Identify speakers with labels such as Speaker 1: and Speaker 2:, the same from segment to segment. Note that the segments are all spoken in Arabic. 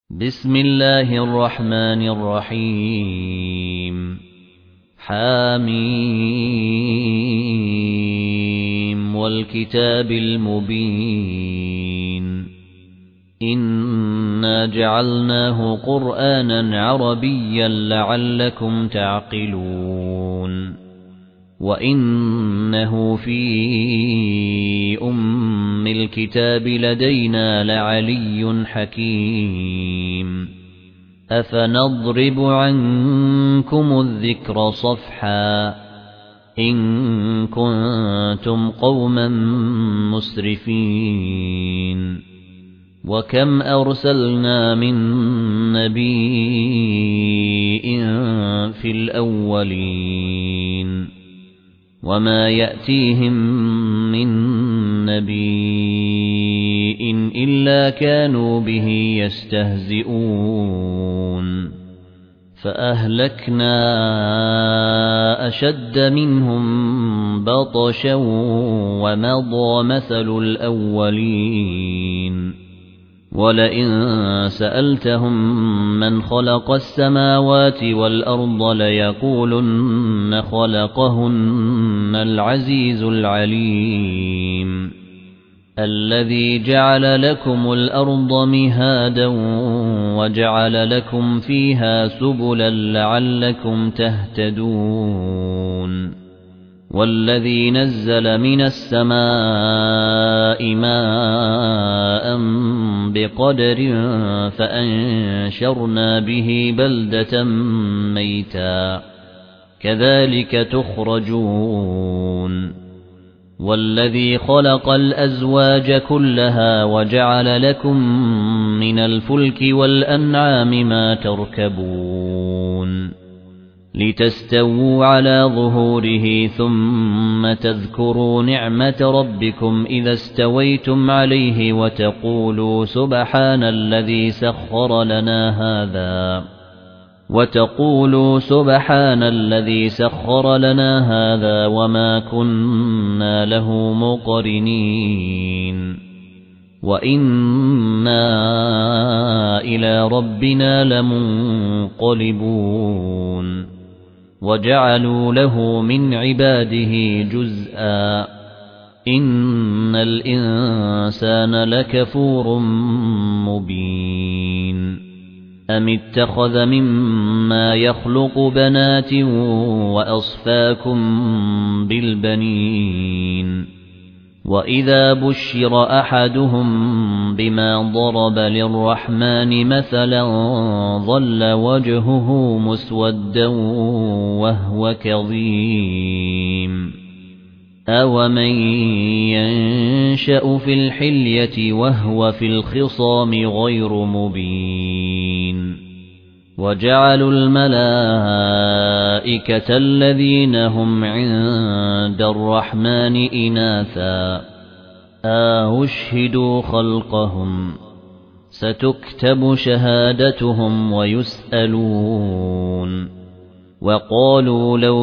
Speaker 1: بسم الله الرحمن الرحيم حاميم والكتاب المبين إنا جعلناه قرآنا عربيا لعلكم تعقلون وإنه في أم الكتاب لدينا لعلي حكيم أفنضرب عنكم الذكر صفحا إن كنتم قوما مسرفين وكم أرسلنا من نبي في الأولين وما يأتيهم من نبي إلا كانوا به يستهزئون فأهلكنا أشد منهم بطشا ومضى مثل الأولين ولئن سألتهم من خلق السماوات والأرض ليقولن خلقهن العزيز العليم الذي جعل لكم الأرض مهادا وجعل لكم فيها سبلا لعلكم تهتدون والذي نزل من السماء ماء بقدر فأنشرنا به بلدة ميتا كذلك تخرجون والذي خلق الأزواج كلها وجعل لكم من الفلك والأنعام ما تركبون لتستووا على ظهوره ثم تذكروا نعمة ربكم إذا استويتم عليه وتقولوا سبحان الذي سخر لنا هذا وما كنا له مقرنين وإنا إلى ربنا لمنقلبون وجعلوا له من عباده جزءا إن الإنسان لكفور مبين أم اتخذ مما يخلق بنات وأصفاكم بالبنين وإذا بشر أحدهم بما ضرب للرحمن مثلا ظل وجهه مسودا وهو كظيم أومن ينشأ في الحلية وهو في الخصام غير مبين وجعلوا الملائكة الذين هم عند الرحمن إناثا أشهدوا خلقهم ستكتب شهادتهم ويسألون وقالوا لو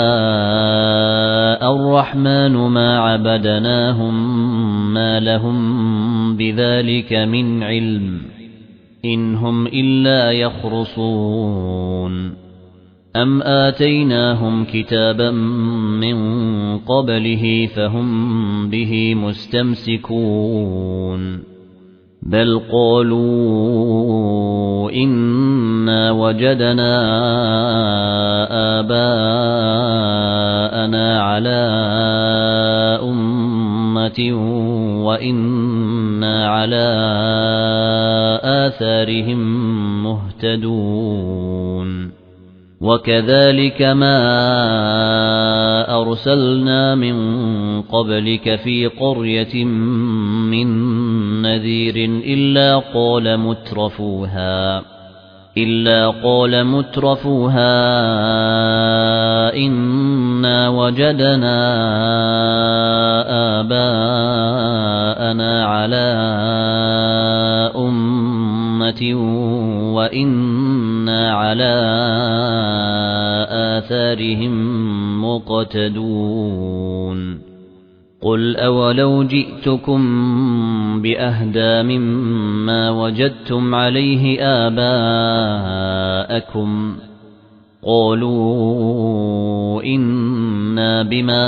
Speaker 1: شاء الرحمن ما عبدناهم ما لهم بذلك من علم إن هم إلا يخرصون أم آتيناهم كتابا من قبله فهم به مستمسكون بل قالوا إنا وجدنا آباءنا على أمة وإنا على آثارهم مهتدون وكذلك ما أرسلنا من قبلك في قرية من نذير إلا قال مترفوها إنا وجدنا آباءنا على أمة وإنا على آثارهم مقتدون قل أولو جئتكم بأهدى مما وجدتم عليه آباءكم قالوا إنا بما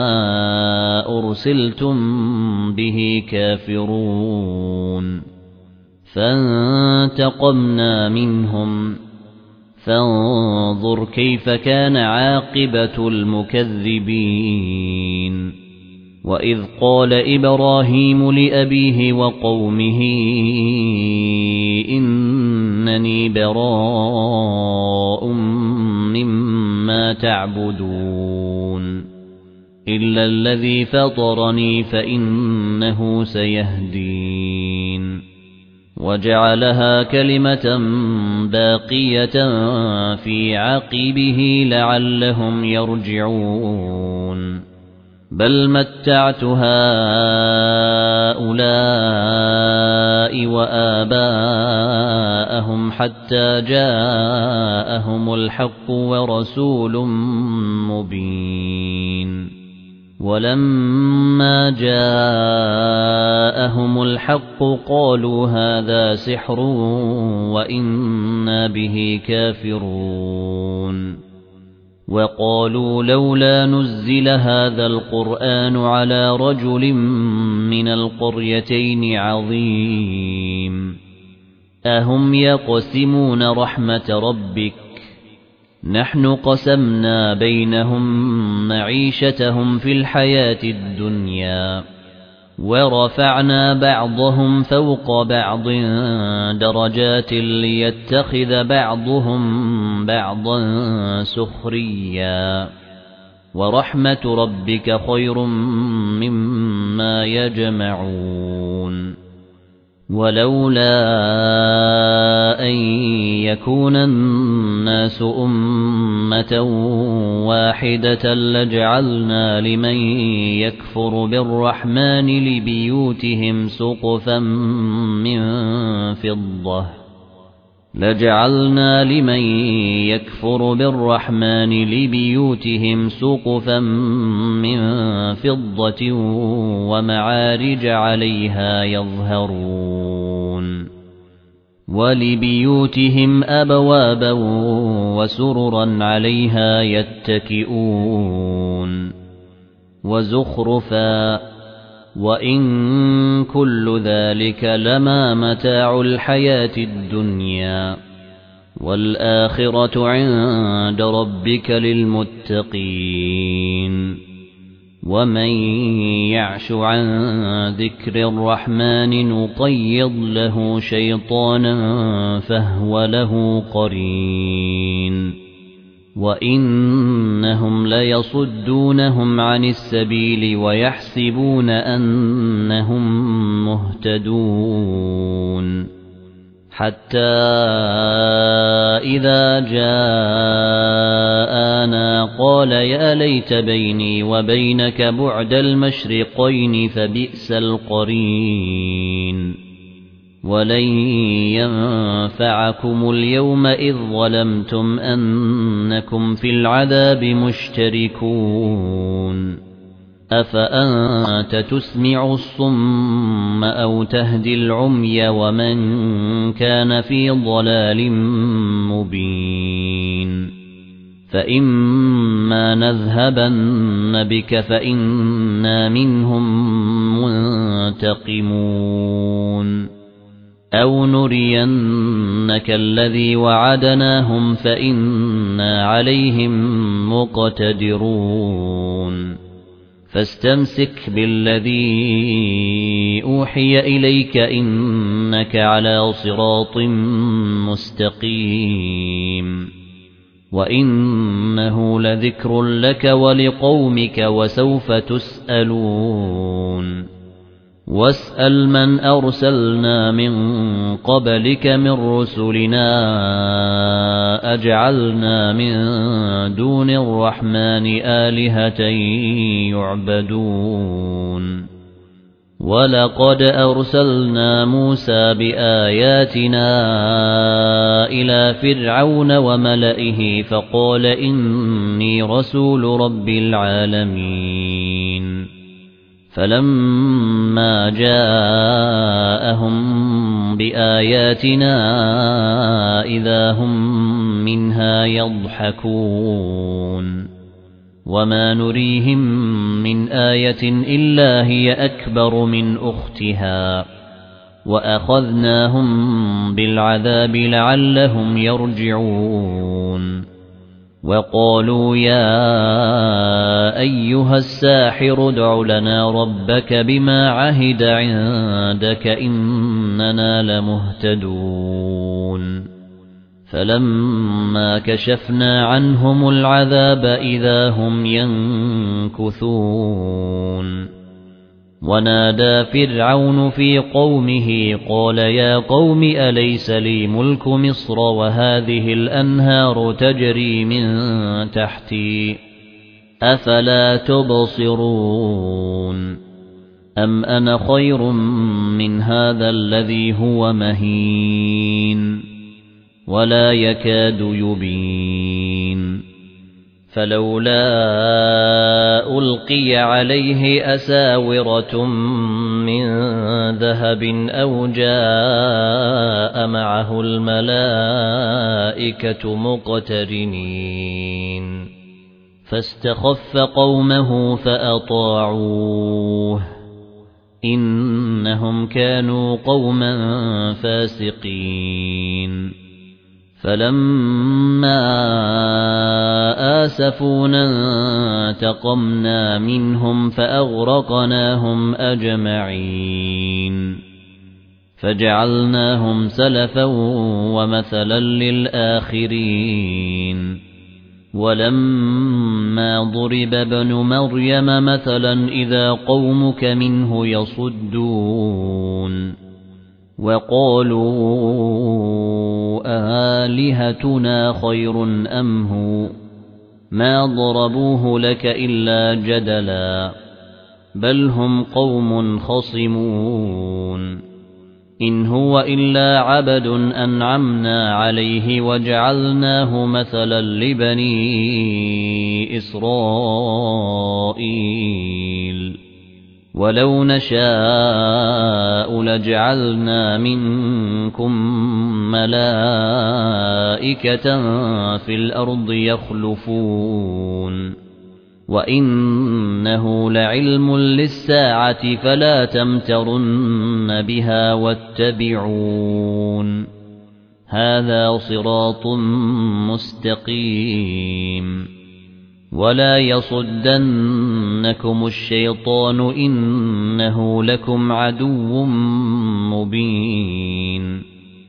Speaker 1: أرسلتم به كافرون فانتقمنا منهم فانظر كيف كان عاقبة المكذبين وإذ قال إبراهيم لأبيه وقومه إنني براء مما تعبدون إلا الذي فطرني فإنه سيهدين وجعلها كلمة باقية في عقبه لعلهم يرجعون بل متعت هؤلاء وآباءهم حتى جاءهم الحق ورسول مبين ولما جاءهم الحق قالوا هذا سحر وإنا به كافرون وقالوا لولا نزل هذا القرآن على رجل من القريتين عظيم أهم يقسمون رحمة ربك نحن قسمنا بينهم معيشتهم في الحياة الدنيا ورفعنا بعضهم فوق بعض درجات ليتخذ بعضهم بعضا سخريا ورحمة ربك خير مما يجمعون ولولا أن يكون الناس أمة واحدة لجعلنا لمن يكفر بالرحمن لبيوتهم سقفا من فضة ومعارج عليها يظهرون ولبيوتهم أبوابا وسررا عليها يتكئون وزخرفا وإن كل ذلك لما متاع الحياة الدنيا والآخرة عند ربك للمتقين ومن يعش عن ذكر الرحمن نقيض له شيطانا فهو له قرين وإنهم ليصدونهم عن السبيل ويحسبون أنهم مهتدون حتى إذا جاءنا قال يا ليت بيني وبينك بعد المشرقين فبئس القرين ولن ينفعكم اليوم إذ ظلمتم أنكم في العذاب مشتركون أفأنت تسمع الصم أو تهدي العمي ومن كان في ضلال مبين فإما نذهبن بك فإنا منهم منتقمون أو نرينك الذي وعدناهم فإنا عليهم مقتدرون فاستمسك بالذي أوحي إليك إنك على صراط مستقيم وإنه لذكر لك ولقومك وسوف تسألون واسأل من أرسلنا من قبلك من رسلنا أجعلنا من دون الرحمن آلهة يعبدون ولقد أرسلنا موسى بآياتنا إلى فرعون وملئه فقال إني رسول رب العالمين فلما جاءهم بآياتنا إذا هم منها يضحكون وما نريهم من آية إلا هي أكبر من أختها وأخذناهم بالعذاب لعلهم يرجعون وقالوا يا أيها الساحر ادع لنا ربك بما عهد عندك إننا لمهتدون فلما كشفنا عنهم العذاب إذا هم ينكثون ونادى فرعون في قومه قال يا قوم أليس لي ملك مصر وهذه الأنهار تجري من تحتي أفلا تبصرون أم أنا خير من هذا الذي هو مهين ولا يكاد يبين فلولا ألقي عليه أساورة من ذهب أو جاء معه الملائكة مقترنين فاستخف قومه فأطاعوه إنهم كانوا قوما فاسقين فلما آسفونا انتقمنا منهم فأغرقناهم أجمعين فجعلناهم سلفا ومثلا للآخرين ولما ضرب ابن مريم مثلا إذا قومك منه يصدون وقالوا آلهتنا خير أم هو ما ضربوه لك إلا جدلا بل هم قوم خصمون إن هو إلا عبد أنعمنا عليه وجعلناه مثلا لبني إسرائيل ولو نشاء لجعلنا منكم ملائكة في الأرض يخلفون وإنه لعلم للساعة فلا تمترن بها واتبعون هذا صراط مستقيم ولا يصدنكم الشيطان إنه لكم عدو مبين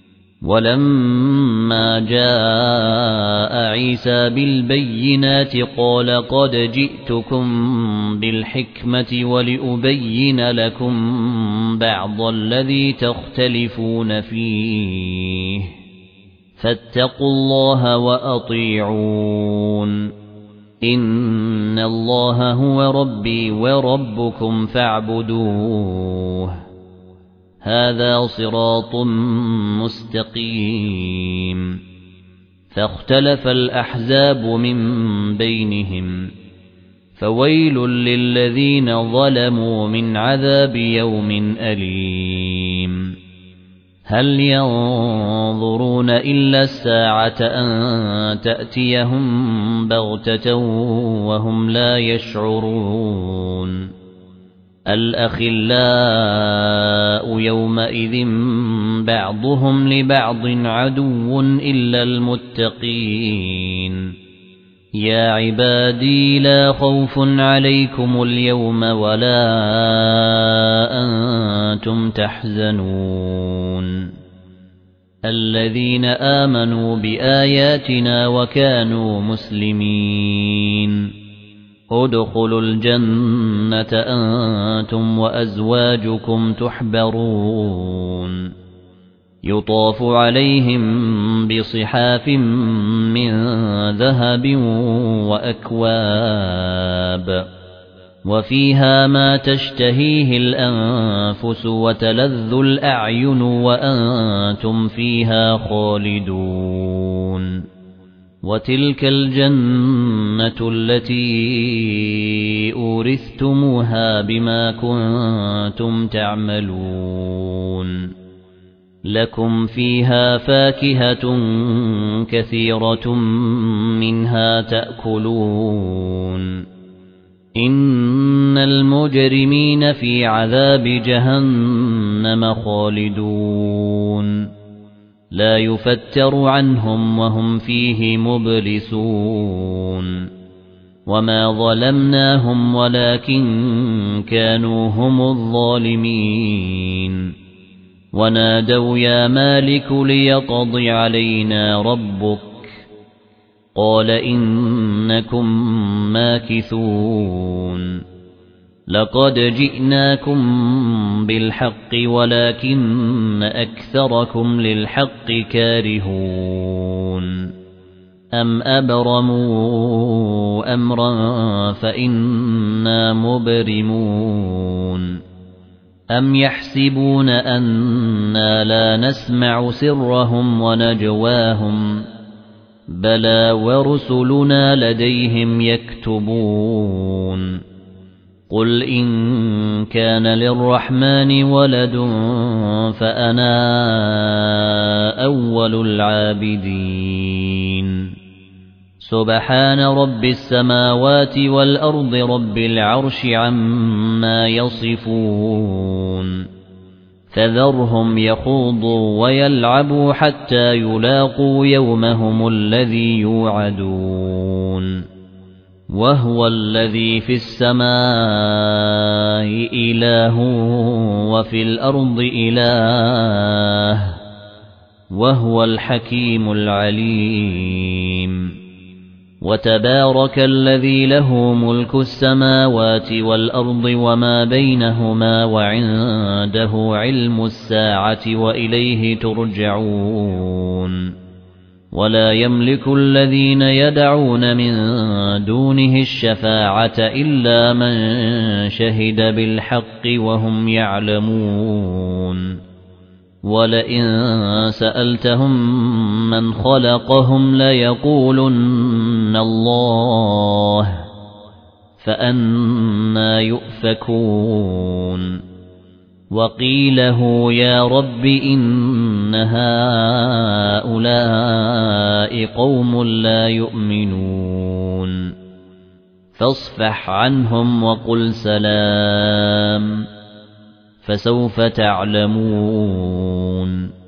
Speaker 1: ولما جاء عيسى بالبينات قال قد جئتكم بالحكمة ولأبين لكم بعض الذي تختلفون فيه فاتقوا الله وأطيعون إن الله هو ربي وربكم فاعبدوه هذا صراط مستقيم فاختلف الأحزاب من بينهم فويل للذين ظلموا من عذاب يوم أليم هل ينظرون إلا الساعة أن تأتيهم بغتة وهم لا يشعرون الأخلاء يومئذ بعضهم لبعض عدو إلا المتقين يا عبادي لا خوف عليكم اليوم ولا أنتم تحزنون الذين آمنوا بآياتنا وكانوا مسلمين ادخلوا الجنة أنتم وأزواجكم تحبرون يطاف عليهم بصحاف من ذهب وأكواب وفيها ما تشتهيه الأنفس وتلذ الأعين وأنتم فيها خالدون وتلك الجنة التي أورثتموها بما كنتم تعملون لكم فيها فاكهة كثيرة منها تأكلون إن المجرمين في عذاب جهنم خالدون لا يفتر عنهم وهم فيه مبلسون وما ظلمناهم ولكن كانوا هم الظالمين ونادوا يا مالك ليقض علينا ربك قال إنكم ماكثون لقد جئناكم بالحق ولكن أكثركم للحق كارهون أم أبرموا أمرا فإنا مبرمون أم يحسبون أننا لا نسمع سرهم ونجواهم بلى ورسلنا لديهم يكتبون قل إن كان للرحمن ولد فأنا أول العابدين سبحان رب السماوات والأرض رب العرش عما يصفون فذرهم يخوضوا ويلعبوا حتى يلاقوا يومهم الذي يوعدون وهو الذي في السماء إله وفي الأرض إله وهو الحكيم العليم وتبارك الذي له ملك السماوات والأرض وما بينهما وعنده علم الساعة وإليه ترجعون ولا يملك الذين يدعون من دونه الشفاعة إلا من شهد بالحق وهم يعلمون ولئن سألتهم من خلقهم ليقولن الله فأنى يؤفكون وقيله يا رب إن هؤلاء قوم لا يؤمنون فاصفح عنهم وقل سلام فسوف تعلمون